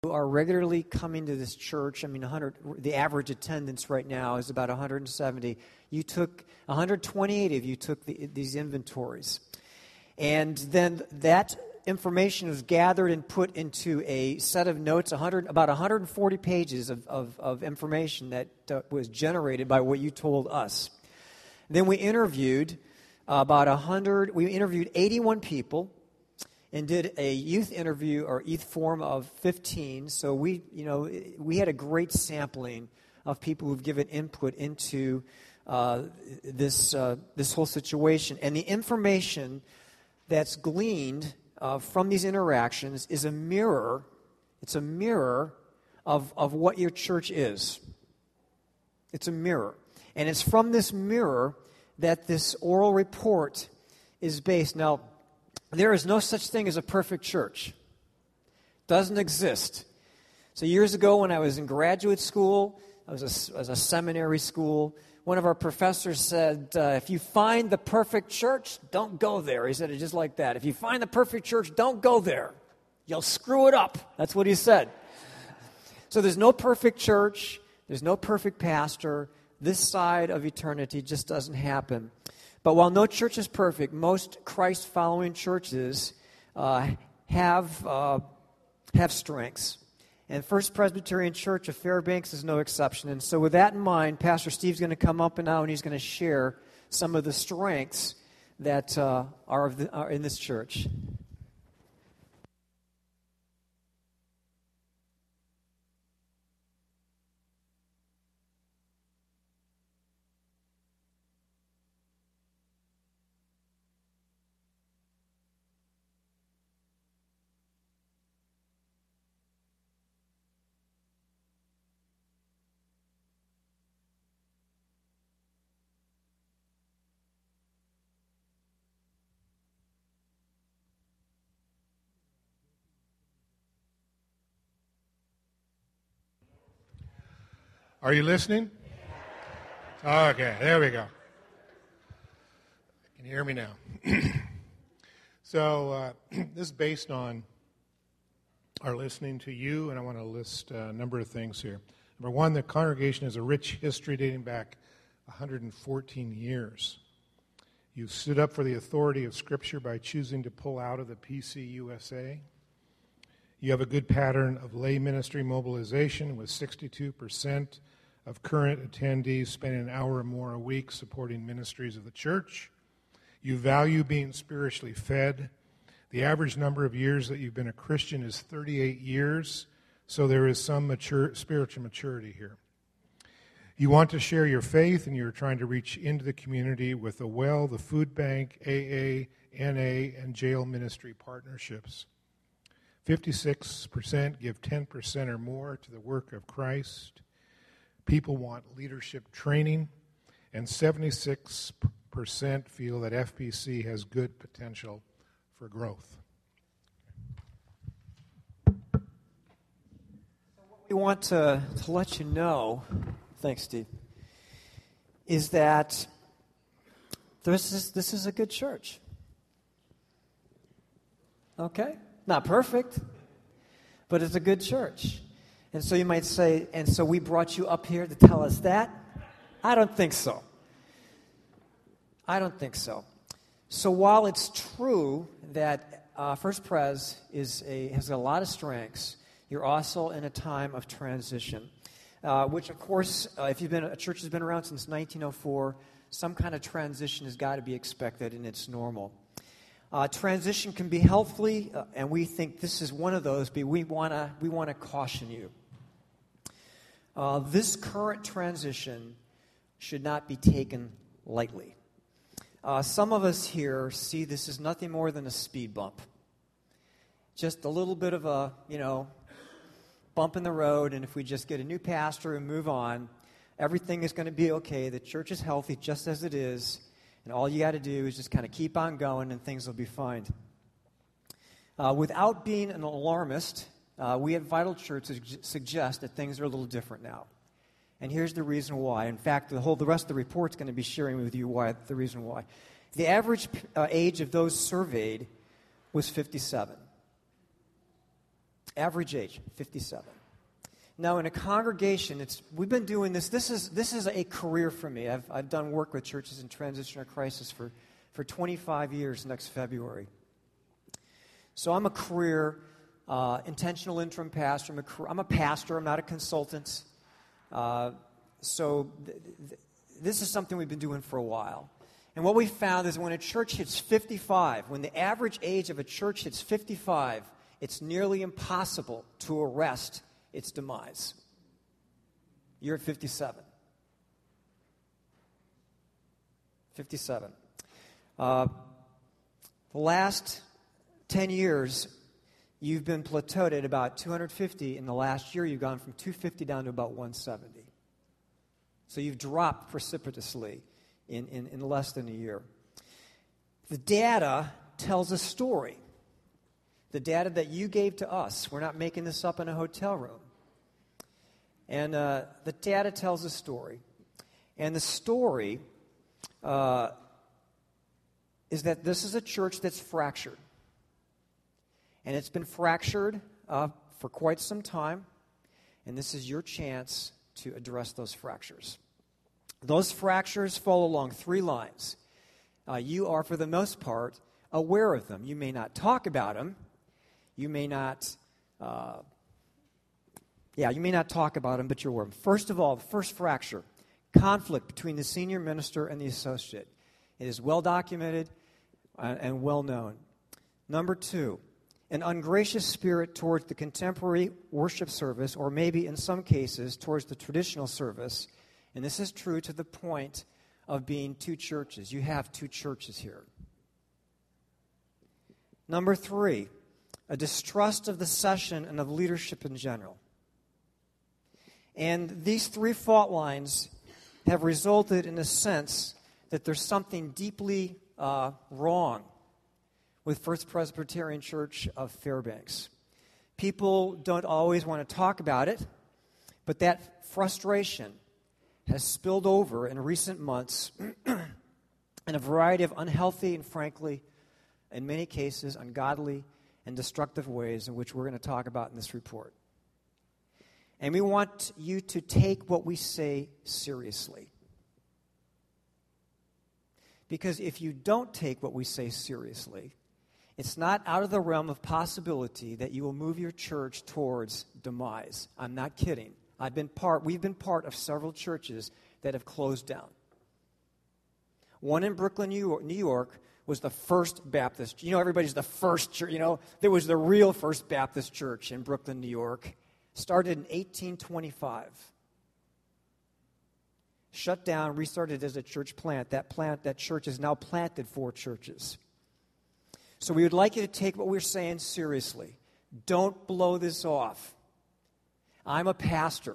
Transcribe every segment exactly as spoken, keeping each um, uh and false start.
you are regularly coming to this church, I mean, one hundred, the average attendance right now is about one hundred seventy. You took, one hundred twenty-eight of you took the, these inventories. And then that information was gathered and put into a set of notes, one hundred, about one hundred forty pages of, of, of information that uh, was generated by what you told us. Then we interviewed uh, about one hundred, we interviewed eighty-one people and did a youth interview or youth forum of fifteen. So we, you know, we had a great sampling of people who've given input into uh, this uh, this whole situation. And the information that's gleaned uh, from these interactions is a mirror. It's a mirror of of what your church is. It's a mirror, and it's from this mirror that this oral report is based. Now, there is no such thing as a perfect church. Doesn't exist. So years ago when I was in graduate school, I was a, I was a seminary school, one of our professors said, uh, if you find the perfect church, don't go there. He said it just like that. If you find the perfect church, don't go there. You'll screw it up. That's what he said. So there's no perfect church. There's no perfect pastor. This side of eternity just doesn't happen. But while no church is perfect, most Christ-following churches uh, have uh, have strengths. And First Presbyterian Church of Fairbanks is no exception. And so with that in mind, Pastor Steve's going to come up and now and he's going to share some of the strengths that uh, are, of the, are in this church. Are you listening? Okay, there we go. Can you hear me now? so uh, this is based on our listening to you, and I want to list a number of things here. Number one, the congregation has a rich history dating back one hundred fourteen years. You've stood up for the authority of Scripture by choosing to pull out of the P C U S A. You have a good pattern of lay ministry mobilization with sixty-two percent of current attendees spending an hour or more a week supporting ministries of the church. You value being spiritually fed. The average number of years that you've been a Christian is thirty-eight years, so there is some mature, spiritual maturity here. You want to share your faith, and you're trying to reach into the community with the well, the food bank, A A, N A, and jail ministry partnerships. fifty-six percent give ten percent or more to the work of Christ. People want leadership training, and seventy-six percent feel that F P C has good potential for growth. So what we want to, to let you know, thanks, Steve, is that this is, this is a good church. Okay? Not perfect, but it's a good church. And so you might say, and so we brought you up here to tell us that? I don't think so. I don't think so. So while it's true that uh, First Pres is a, has a lot of strengths, you're also in a time of transition, uh, which, of course, uh, if you've been a church has been around since nineteen oh four, some kind of transition has got to be expected, and it's normal. Uh, transition can be healthfully, uh, and we think this is one of those, but we want to we want to caution you. Uh, this current transition should not be taken lightly. Uh, some of us here see this as nothing more than a speed bump. Just a little bit of a, you know, bump in the road, and if we just get a new pastor and move on, everything is going to be okay. The church is healthy just as it is. And all you got to do is just kind of keep on going, and things will be fine. Uh, without being an alarmist, uh, we at Vital Church su- suggest that things are a little different now. And here's the reason why. In fact, the whole the rest of the report's going to be sharing with you why the reason why. The average uh, age of those surveyed was fifty-seven. Average age, fifty-seven. Now, in a congregation, it's we've been doing this. This is this is a career for me. I've I've done work with churches in transition or crisis for, for twenty-five years next February. So I'm a career uh, intentional interim pastor. I'm a, I'm a pastor. I'm not a consultant. Uh, so th- th- this is something we've been doing for a while. And what we found is when a church hits fifty-five, when the average age of a church hits fifty-five, it's nearly impossible to arrest its demise. You're at fifty-seven. fifty-seven. Uh, the last ten years, you've been plateaued at about two hundred fifty. In the last year, you've gone from two hundred fifty down to about one hundred seventy. So you've dropped precipitously in, in, in less than a year. The data tells a story. The data that you gave to us. We're not making this up in a hotel room. And uh, the data tells a story. And the story uh, is that this is a church that's fractured. And it's been fractured uh, for quite some time. And this is your chance to address those fractures. Those fractures fall along three lines. Uh, you are, for the most part, aware of them. You may not talk about them. You may not, uh, yeah, you may not talk about them, but you're aware of them. First of all, the first fracture, conflict between the senior minister and the associate. It is well documented uh, and well known. Number two, an ungracious spirit towards the contemporary worship service, or maybe in some cases towards the traditional service. And this is true to the point of being two churches. You have two churches here. Number three, a distrust of the session and of leadership in general. And these three fault lines have resulted in a sense that there's something deeply uh, wrong with First Presbyterian Church of Fairbanks. People don't always want to talk about it, but that frustration has spilled over in recent months in a variety of unhealthy and, frankly, in many cases, ungodly and destructive ways in which we're going to talk about in this report. And we want you to take what we say seriously. Because if you don't take what we say seriously, it's not out of the realm of possibility that you will move your church towards demise. I'm not kidding. I've been part, we've been part of several churches that have closed down. One in Brooklyn, New York, New York was the First Baptist. You know, everybody's the first church. You know, there was the real First Baptist Church in Brooklyn, New York. Started in eighteen twenty-five. Shut down, restarted as a church plant. That plant, that church has now planted four churches. So we would like you to take what we're saying seriously. Don't blow this off. I'm a pastor.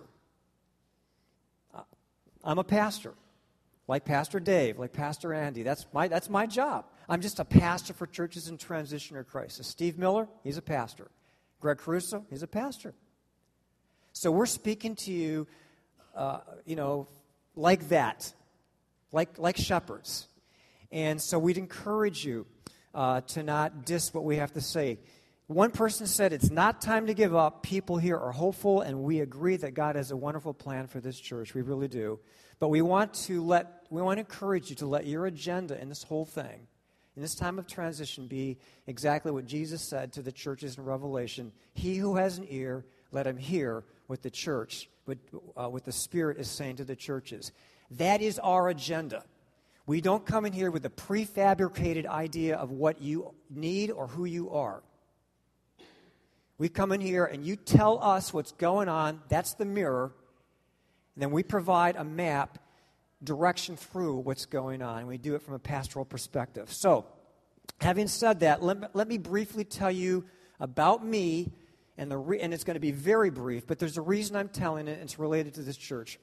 I'm a pastor. Like Pastor Dave, like Pastor Andy. That's my that's my job. I'm just a pastor for churches in transition or crisis. Steve Miller, he's a pastor. Greg Caruso, he's a pastor. So we're speaking to you, uh, you know, like that, like like shepherds. And so we'd encourage you uh, to not diss what we have to say. One person said, it's not time to give up. People here are hopeful, and we agree that God has a wonderful plan for this church. We really do. But we want to let, we want to encourage you to let your agenda in this whole thing, in this time of transition, be exactly what Jesus said to the churches in Revelation. He who has an ear, let him hear what the church, what, uh, what the Spirit is saying to the churches. That is our agenda. We don't come in here with a prefabricated idea of what you need or who you are. We come in here and you tell us what's going on. That's the mirror. And then we provide a map, direction through what's going on. And we do it from a pastoral perspective. So, having said that, let, let me briefly tell you about me. And, the re- and it's going to be very brief, but there's a reason I'm telling it, and it's related to this church.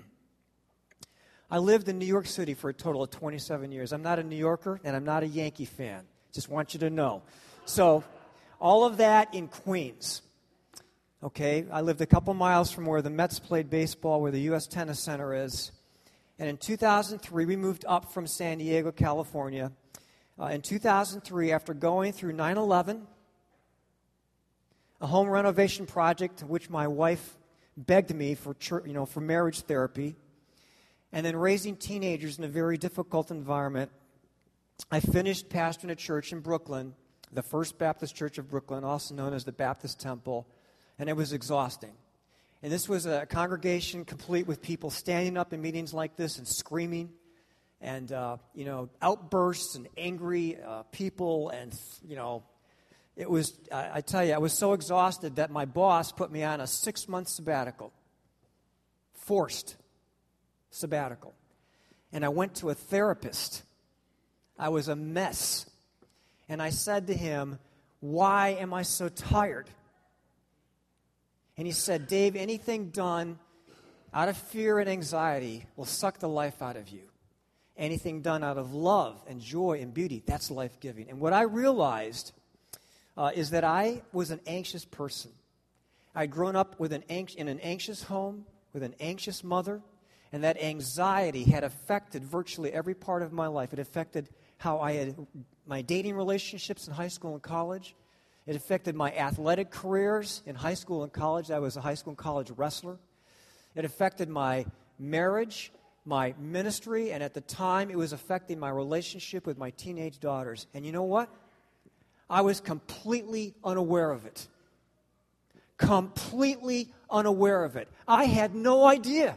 I lived in New York City for a total of twenty-seven years. I'm not a New Yorker, and I'm not a Yankee fan. Just want you to know. So, all of that in Queens. Okay, I lived a couple miles from where the Mets played baseball, where the U S Tennis Center is. And in two thousand three, we moved up from San Diego, California. Uh, in two thousand three, after going through nine eleven, a home renovation project, which my wife begged me for, church, you know, for marriage therapy, and then raising teenagers in a very difficult environment. I finished pastoring a church in Brooklyn, the First Baptist Church of Brooklyn, also known as the Baptist Temple, and it was exhausting. And this was a congregation complete with people standing up in meetings like this and screaming, and, uh, you know, outbursts and angry uh, people, and, you know, it was, I, I tell you, I was so exhausted that my boss put me on a six-month sabbatical, forced sabbatical. And I went to a therapist. I was a mess. And I said to him, "Why am I so tired?" And he said, "Dave, anything done out of fear and anxiety will suck the life out of you. Anything done out of love and joy and beauty, that's life-giving." And what I realized uh, is that I was an anxious person. I'd grown up with an anx- in an anxious home, with an anxious mother, and that anxiety had affected virtually every part of my life. It affected how I had my dating relationships in high school and college. It affected my athletic careers in high school and college. I was a high school and college wrestler. It affected my marriage, my ministry, and at the time it was affecting my relationship with my teenage daughters. And you know what? I was completely unaware of it. Completely unaware of it. I had no idea.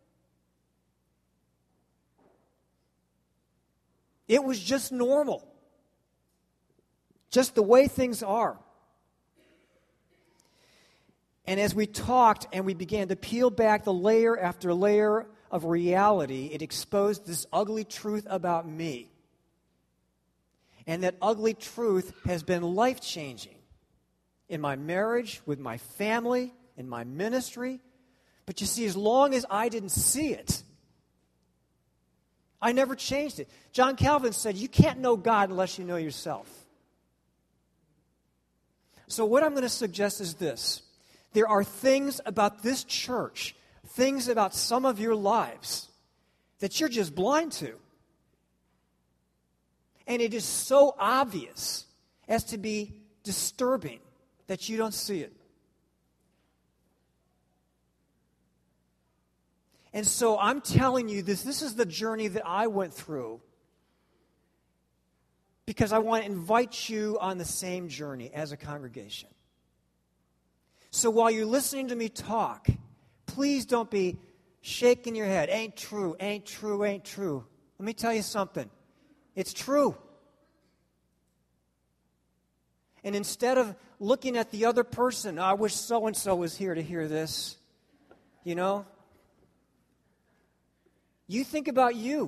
It was just normal. Just the way things are. And as we talked and we began to peel back the layer after layer of reality, it exposed this ugly truth about me. And that ugly truth has been life-changing in my marriage, with my family, in my ministry. But you see, as long as I didn't see it, I never changed it. John Calvin said, you can't know God unless you know yourself. So what I'm going to suggest is this. There are things about this church, things about some of your lives that you're just blind to. And it is so obvious as to be disturbing that you don't see it. And so I'm telling you this, this is the journey that I went through because I want to invite you on the same journey as a congregation. So while you're listening to me talk, please don't be shaking your head. Ain't true, ain't true, ain't true. Let me tell you something. It's true. And instead of looking at the other person, oh, I wish so-and-so was here to hear this, you know, you think about you.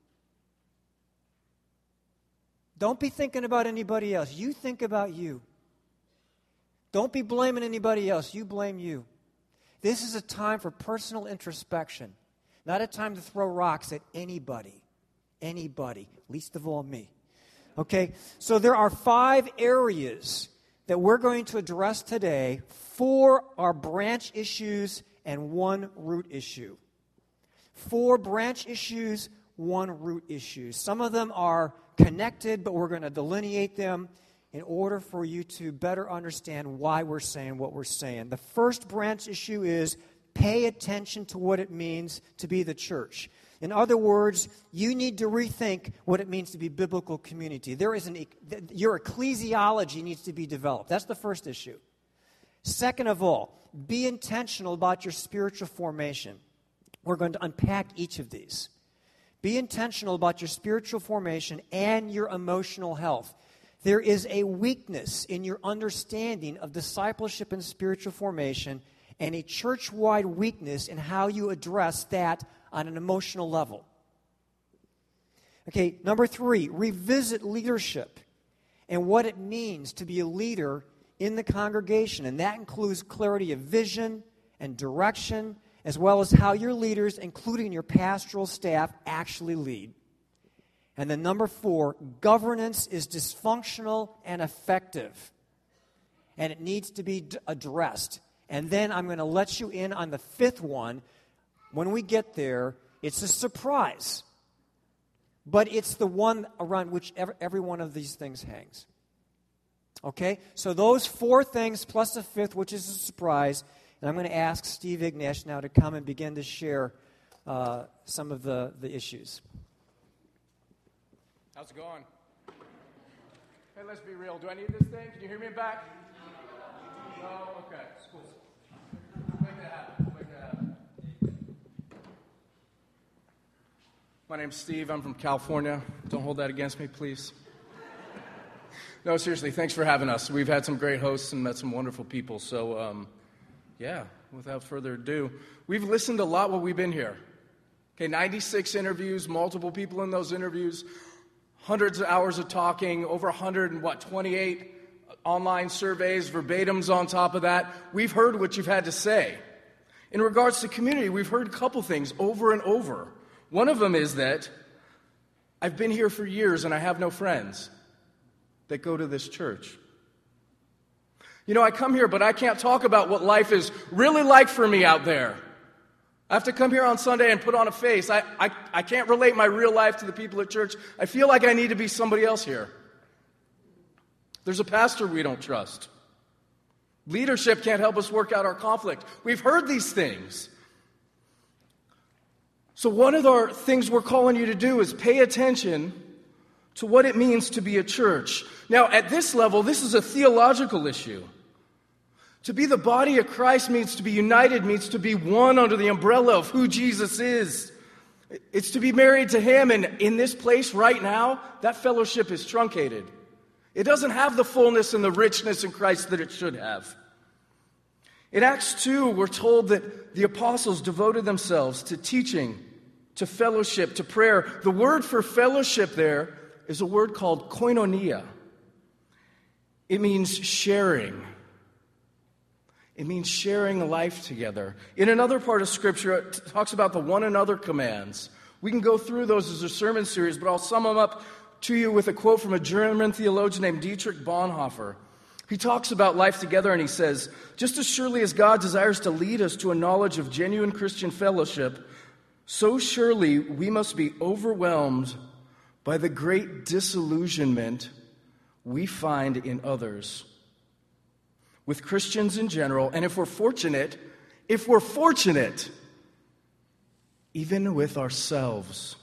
Don't be thinking about anybody else. You think about you. Don't be blaming anybody else. You blame you. This is a time for personal introspection, not a time to throw rocks at anybody. Anybody, least of all me. Okay, so there are five areas that we're going to address today. Four are branch issues and one root issue. Four branch issues, one root issue. Some of them are connected, but we're going to delineate them in order for you to better understand why we're saying what we're saying. The first branch issue is pay attention to what it means to be the church. In other words, you need to rethink what it means to be biblical community. There is an your ecclesiology needs to be developed. That's the first issue. Second of all, be intentional about your spiritual formation. We're going to unpack each of these. Be intentional about your spiritual formation and your emotional health. There is a weakness in your understanding of discipleship and spiritual formation, and a church-wide weakness in how you address that on an emotional level. Okay, number three, revisit leadership and what it means to be a leader in the congregation. And that includes clarity of vision and direction, as well as how your leaders, including your pastoral staff, actually lead. And then number four, governance is dysfunctional and effective, and it needs to be d- addressed. And then I'm going to let you in on the fifth one. When we get there, it's a surprise, but it's the one around which every, every one of these things hangs. Okay? So those four things plus a fifth, which is a surprise. And I'm going to ask Steve Ignash now to come and begin to share uh, some of the, the issues. How's it going? Hey, let's be real. Do I need this thing? Can you hear me in back? No? Okay. It's cool. Make that happen. Make that happen. My name's Steve. I'm from California. Don't hold that against me, please. No, seriously, thanks for having us. We've had some great hosts and met some wonderful people. So, um, yeah, without further ado, we've listened a lot while we've been here. Okay, ninety-six interviews, multiple people in those interviews, hundreds of hours of talking, over one hundred and what, twenty-eight online surveys, verbatims on top of that. We've heard what you've had to say. In regards to community, we've heard a couple things over and over. One of them is that I've been here for years and I have no friends that go to this church. You know, I come here, but I can't talk about what life is really like for me out there. I have to come here on Sunday and put on a face. I, I, I can't relate my real life to the people at church. I feel like I need to be somebody else here. There's a pastor we don't trust. Leadership can't help us work out our conflict. We've heard these things. So one of the things we're calling you to do is pay attention to what it means to be a church. Now, at this level, this is a theological issue. To be the body of Christ means to be united, means to be one under the umbrella of who Jesus is. It's to be married to Him, and in this place right now, that fellowship is truncated. It doesn't have the fullness and the richness in Christ that it should have. In Acts two, we're told that the apostles devoted themselves to teaching, to fellowship, to prayer. The word for fellowship there is a word called koinonia. It means sharing. It means sharing life together. In another part of Scripture, it talks about the one another commands. We can go through those as a sermon series, but I'll sum them up to you with a quote from a German theologian named Dietrich Bonhoeffer. He talks about life together and he says, just as surely as God desires to lead us to a knowledge of genuine Christian fellowship, so surely we must be overwhelmed by the great disillusionment we find in others. With Christians in general, and if we're fortunate, if we're fortunate, even with ourselves.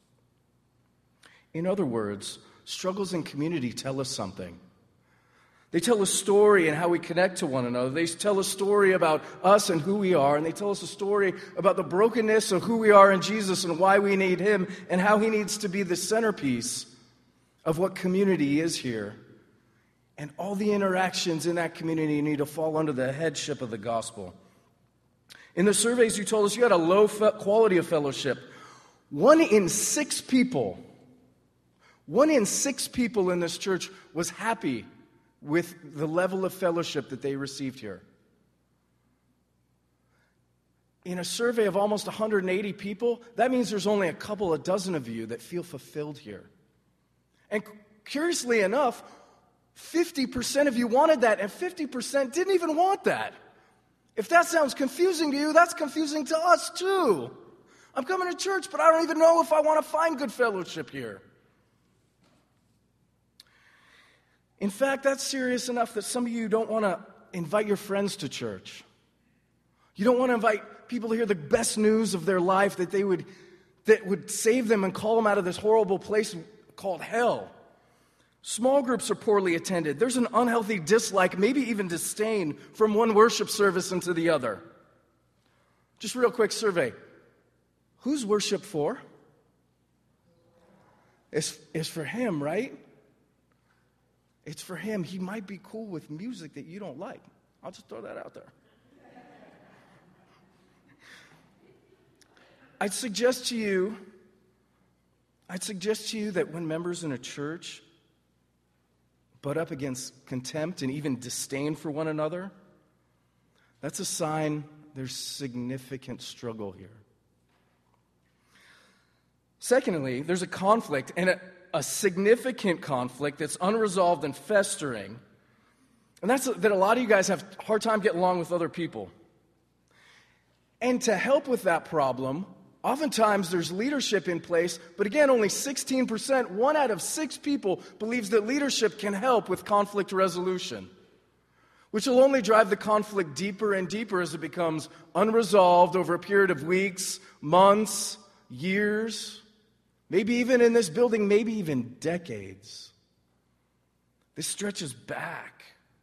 In other words, struggles in community tell us something. They tell a story and how we connect to one another. They tell a story about us and who we are, and they tell us a story about the brokenness of who we are in Jesus and why we need Him and how He needs to be the centerpiece of what community is here. And all the interactions in that community need to fall under the headship of the gospel. In the surveys, you told us you had a low fe- quality of fellowship. One in six people, one in six people in this church was happy with the level of fellowship that they received here. In a survey of almost one hundred eighty people, that means there's only a couple of dozen of you that feel fulfilled here. And curiously enough, fifty percent of you wanted that, and fifty percent didn't even want that. If that sounds confusing to you, that's confusing to us too. I'm coming to church, but I don't even know if I want to find good fellowship here. In fact, that's serious enough that some of you don't want to invite your friends to church. You don't want to invite people to hear the best news of their life that they would that would save them and call them out of this horrible place called hell. Small groups are poorly attended. There's an unhealthy dislike, maybe even disdain, from one worship service into the other. Just real quick survey. Who's worship for? It's, it's for Him, right? It's for Him. He might be cool with music that you don't like. I'll just throw that out there. I'd suggest to you, I'd suggest to you that when members in a church butt up against contempt and even disdain for one another, that's a sign there's significant struggle here. Secondly, there's a conflict, and a, a significant conflict that's unresolved and festering. And that's that a lot of you guys have a hard time getting along with other people. And to help with that problem, Oftentimes there's leadership in place, but again, only sixteen percent, one out of six people believes that leadership can help with conflict resolution, which will only drive the conflict deeper and deeper as it becomes unresolved over a period of weeks, months, years, maybe even in this building, maybe even decades. This stretches back.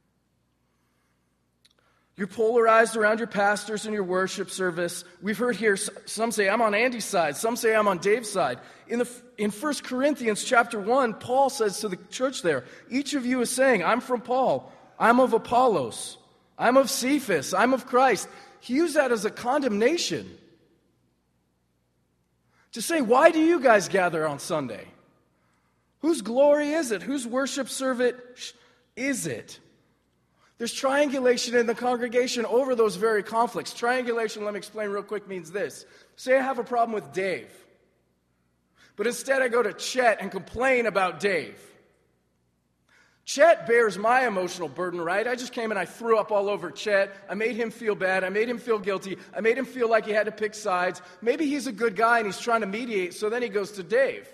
You're polarized around your pastors and your worship service. We've heard here, some say, I'm on Andy's side. Some say, I'm on Dave's side. In the in First Corinthians chapter one, Paul says to the church there, each of you is saying, I'm from Paul. I'm of Apollos. I'm of Cephas. I'm of Christ. He used that as a condemnation. To say, why do you guys gather on Sunday? Whose glory is it? Whose worship service is it? There's triangulation in the congregation over those very conflicts. Triangulation, let me explain real quick, means this. Say I have a problem with Dave, but instead I go to Chet and complain about Dave. Chet bears my emotional burden, right? I just came and I threw up all over Chet. I made him feel bad. I made him feel guilty. I made him feel like he had to pick sides. Maybe he's a good guy and he's trying to mediate, so then he goes to Dave.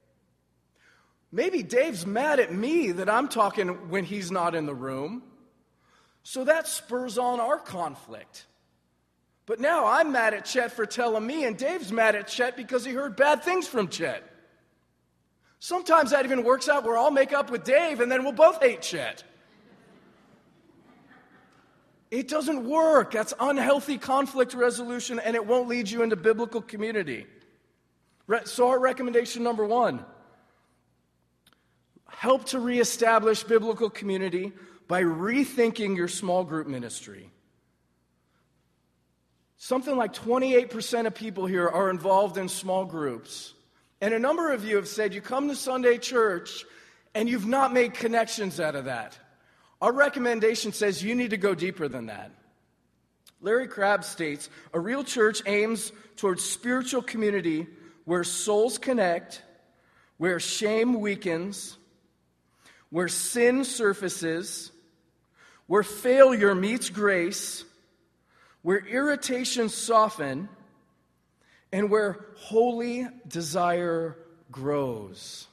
Maybe Dave's mad at me that I'm talking when he's not in the room. So that spurs on our conflict. But now I'm mad at Chet for telling me, and Dave's mad at Chet because he heard bad things from Chet. Sometimes that even works out where I'll make up with Dave, and then we'll both hate Chet. It doesn't work. That's unhealthy conflict resolution, and it won't lead you into biblical community. So our recommendation number one, help to reestablish biblical community by rethinking your small group ministry. Something like twenty-eight percent of people here are involved in small groups. And a number of you have said you come to Sunday church and you've not made connections out of that. Our recommendation says you need to go deeper than that. Larry Crabb states, a real church aims towards spiritual community where souls connect, where shame weakens, where sin surfaces, where failure meets grace, where irritations soften, and where holy desire grows.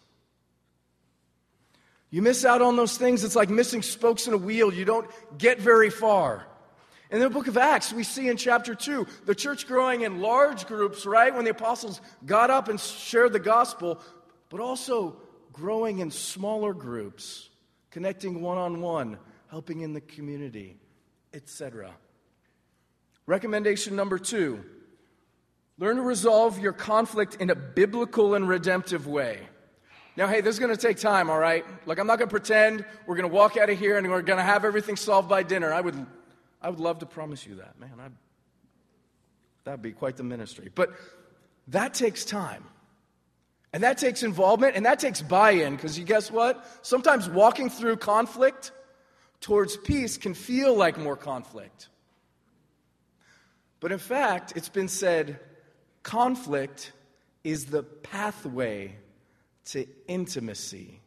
You miss out on those things, it's like missing spokes in a wheel. You don't get very far. In the book of Acts, we see in chapter two, the church growing in large groups, right? When the apostles got up and shared the gospel, but also growing in smaller groups, connecting one-on-one, helping in the community, et cetera. Recommendation number two, learn to resolve your conflict in a biblical and redemptive way. Now, hey, this is going to take time, all right? Like, I'm not going to pretend we're going to walk out of here and we're going to have everything solved by dinner. I would I would love to promise you that. Man, I'd, that'd be quite the ministry. But that takes time. And that takes involvement, and that takes buy-in, because you guess what? Sometimes walking through conflict towards peace can feel like more conflict. But in fact, it's been said, conflict is the pathway to intimacy.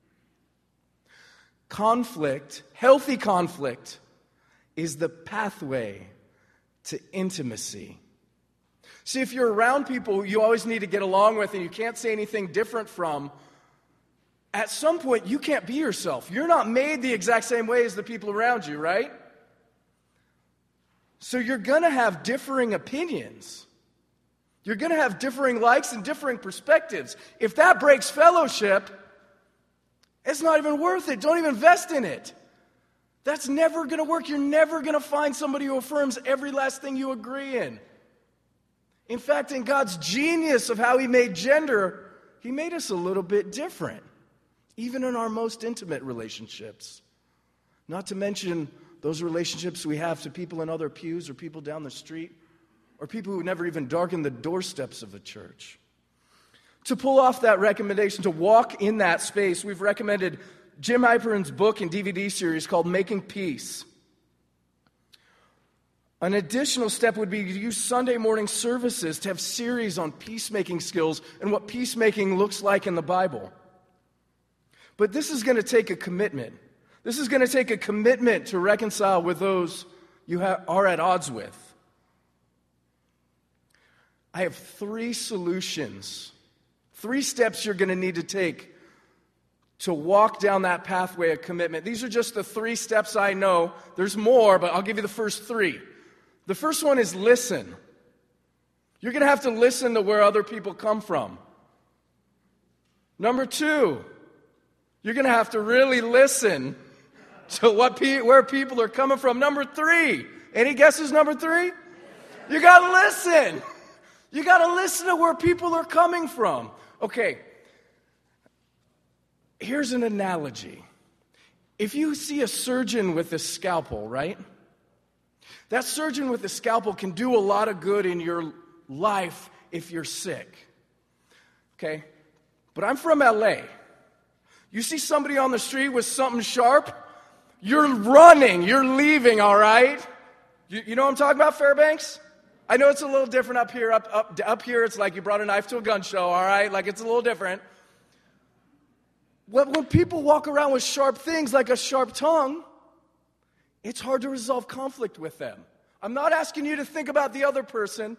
Conflict, healthy conflict, is the pathway to intimacy. See, if you're around people you always need to get along with and you can't say anything different from, at some point you can't be yourself. You're not made the exact same way as the people around you, right? So you're going to have differing opinions. You're going to have differing likes and differing perspectives. If that breaks fellowship, it's not even worth it. Don't even invest in it. That's never going to work. You're never going to find somebody who affirms every last thing you agree in. In fact, in God's genius of how He made gender, He made us a little bit different, even in our most intimate relationships. Not to mention those relationships we have to people in other pews or people down the street or people who never even darkened the doorsteps of a church. To pull off that recommendation, to walk in that space, we've recommended Jim Hyperin's book and D V D series called Making Peace. An additional step would be to use Sunday morning services to have series on peacemaking skills and what peacemaking looks like in the Bible. But this is going to take a commitment. This is going to take a commitment to reconcile with those you ha- are at odds with. I have three solutions, three steps you're going to need to take to walk down that pathway of commitment. These are just the three steps I know. There's more, but I'll give you the first three. The first one is listen. You're going to have to listen to where other people come from. Number two, you're going to have to really listen to what pe- where people are coming from. Number three, any guesses number three? You got to listen. You got to listen to where people are coming from. Okay, here's an analogy. If you see a surgeon with a scalpel, right? That surgeon with a scalpel can do a lot of good in your life if you're sick. Okay? But I'm from L A. You see somebody on the street with something sharp, you're running, you're leaving, all right? You, you know what I'm talking about, Fairbanks? I know it's a little different up here. Up, up, up here, it's like you brought a knife to a gun show, all right? Like it's a little different. When, when people walk around with sharp things like a sharp tongue, it's hard to resolve conflict with them. I'm not asking you to think about the other person.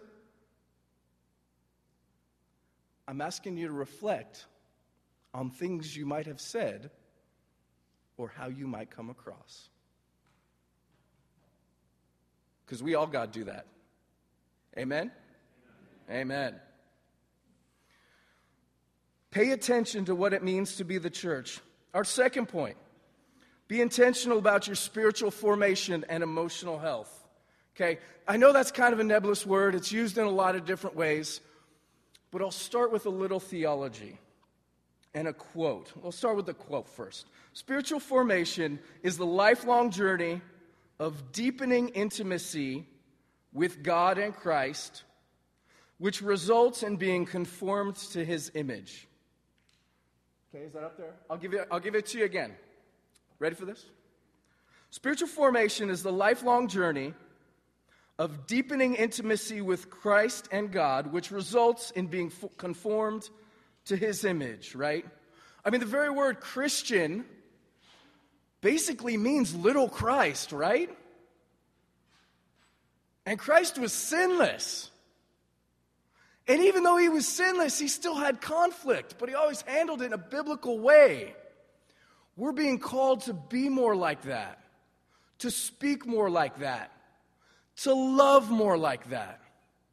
I'm asking you to reflect on things you might have said or how you might come across. Because we all got to do that. Amen? Amen? Amen. Pay attention to what it means to be the church. Our second point, be intentional about your spiritual formation and emotional health. Okay, I know that's kind of a nebulous word. It's used in a lot of different ways. But I'll start with a little theology and a quote. We'll start with the quote first. Spiritual formation is the lifelong journey of deepening intimacy with God and Christ, which results in being conformed to His image. Okay, is that up there? I'll give it, I'll give it to you again. Ready for this? Spiritual formation is the lifelong journey of deepening intimacy with Christ and God, which results in being f- conformed to His image, right? I mean, the very word Christian basically means little Christ, right? And Christ was sinless. And even though He was sinless, He still had conflict, but He always handled it in a biblical way. We're being called to be more like that, to speak more like that, to love more like that.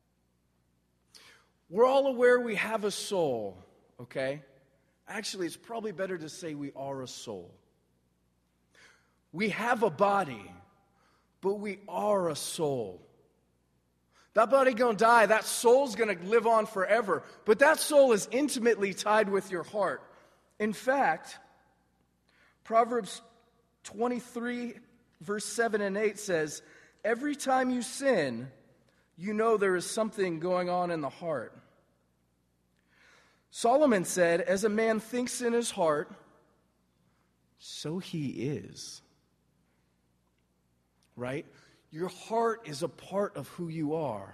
We're all aware we have a soul, okay? Actually, it's probably better to say we are a soul. We have a body, but we are a soul. That body gonna die, that soul's gonna live on forever, but that soul is intimately tied with your heart. In fact, Proverbs twenty-three, verse seven and eight says, every time you sin, you know there is something going on in the heart. Solomon said, as a man thinks in his heart, so he is. Right? Your heart is a part of who you are.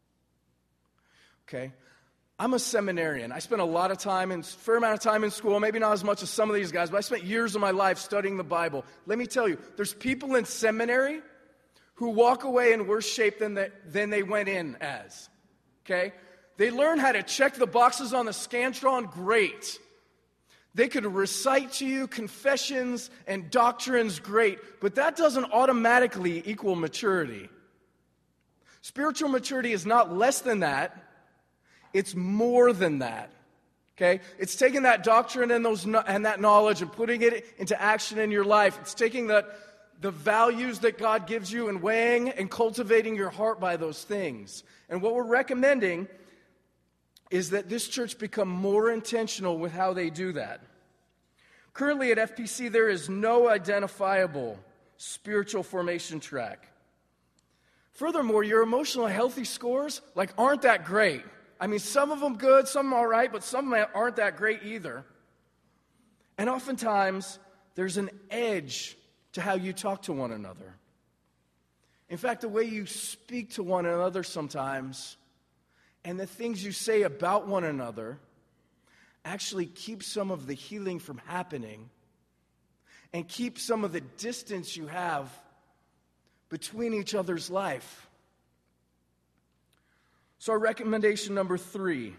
Okay? I'm a seminarian. I spent a lot of time, and a fair amount of time in school, maybe not as much as some of these guys, but I spent years of my life studying the Bible. Let me tell you, there's people in seminary who walk away in worse shape than they, than they went in as. Okay? They learn how to check the boxes on the Scantron, great. They could recite to you confessions and doctrines, great. But that doesn't automatically equal maturity. Spiritual maturity is not less than that. It's more than that. Okay? It's taking that doctrine and those and that knowledge and putting it into action in your life. It's taking that the values that God gives you and weighing and cultivating your heart by those things. And what we're recommending is that this church become more intentional with how they do that. Currently at F P C, there is no identifiable spiritual formation track. Furthermore, your emotional healthy scores like aren't that great. I mean, some of them good, some all right, but some aren't that great either. And oftentimes, there's an edge to how you talk to one another. In fact, the way you speak to one another sometimes and the things you say about one another actually keep some of the healing from happening and keep some of the distance you have between each other's life. So our recommendation number three.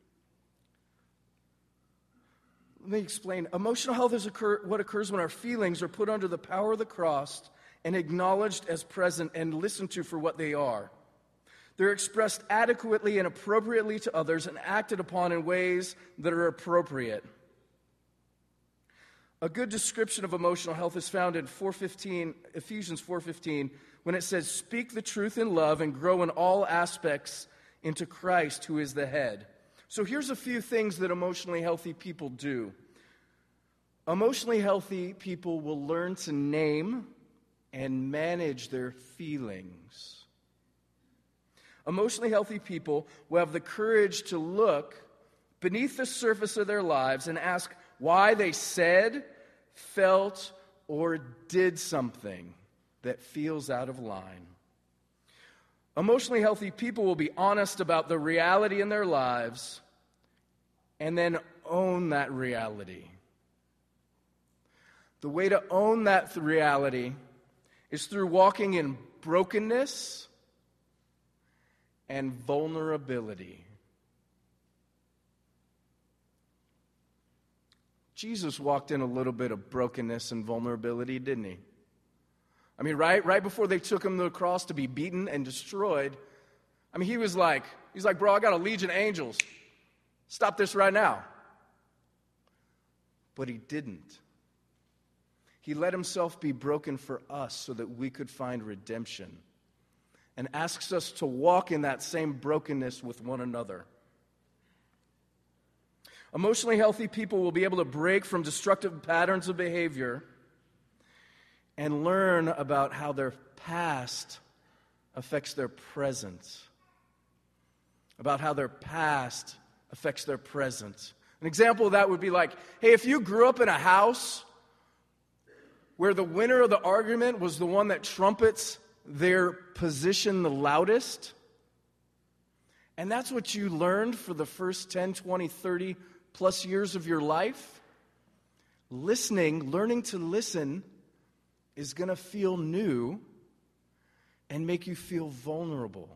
Let me explain. Emotional health is occur- what occurs when our feelings are put under the power of the cross and acknowledged as present and listened to for what they are. They're expressed adequately and appropriately to others and acted upon in ways that are appropriate. A good description of emotional health is found in four fifteen, Ephesians four fifteen, when it says, "Speak the truth in love and grow in all aspects into Christ, who is the head." So here's a few things that emotionally healthy people do. Emotionally healthy people will learn to name and manage their feelings. Emotionally healthy people will have the courage to look beneath the surface of their lives and ask why they said, felt, or did something that feels out of line. Emotionally healthy people will be honest about the reality in their lives and then own that reality. The way to own that reality is through walking in brokenness and vulnerability. Jesus walked in a little bit of brokenness and vulnerability, didn't he? I mean, right, right before they took him to the cross to be beaten and destroyed, I mean, he was like, he's like, bro, I got a legion of angels. Stop this right now. But he didn't. He let himself be broken for us so that we could find redemption, and asks us to walk in that same brokenness with one another. Emotionally healthy people will be able to break from destructive patterns of behavior and learn about how their past affects their present. About how their past affects their present. An example of that would be like, hey, if you grew up in a house where the winner of the argument was the one that trumpets their position the loudest, and that's what you learned for the first ten, twenty, thirty plus years of your life, listening, learning to listen is going to feel new and make you feel vulnerable.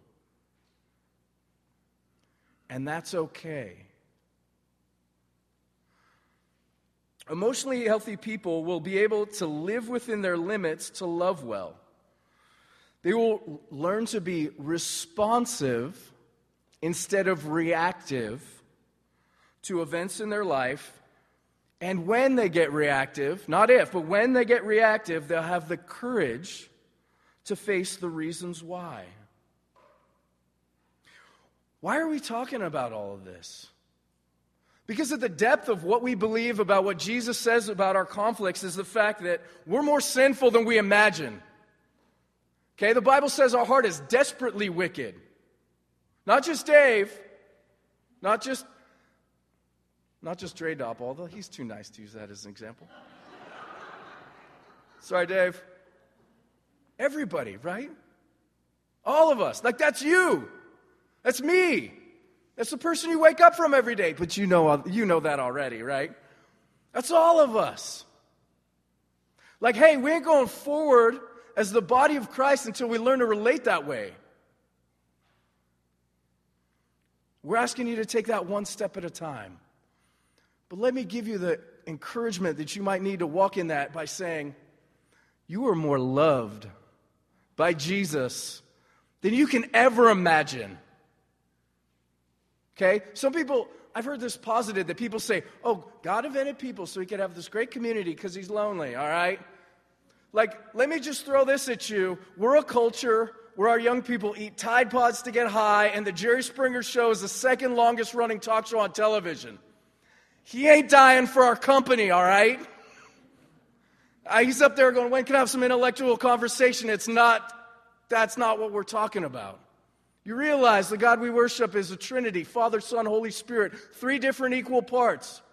And that's okay. Emotionally healthy people will be able to live within their limits to love well. They will learn to be responsive instead of reactive to events in their life. And when they get reactive, not if, but when they get reactive, they'll have the courage to face the reasons why. Why are we talking about all of this? Because at the depth of what we believe about what Jesus says about our conflicts is the fact that we're more sinful than we imagine. Okay, the Bible says our heart is desperately wicked. Not just Dave, not just, not just Dre Dopp, although he's too nice to use that as an example. Sorry, Dave. Everybody, right? All of us. Like, that's you. That's me. That's the person you wake up from every day. But you know, you know that already, right? That's all of us. Like, hey, we ain't going forward as the body of Christ until we learn to relate that way. We're asking you to take that one step at a time. But let me give you the encouragement that you might need to walk in that by saying, you are more loved by Jesus than you can ever imagine. Okay? Some people, I've heard this posited that people say, oh, God invented people so he could have this great community because he's lonely, all right? Like, let me just throw this at you. We're a culture where our young people eat Tide Pods to get high, and the Jerry Springer Show is the second longest running talk show on television. He ain't dying for our company, all right? Uh, he's up there going, when can I have some intellectual conversation? It's not, that's not what we're talking about. You realize the God we worship is a Trinity, Father, Son, Holy Spirit, three different equal parts.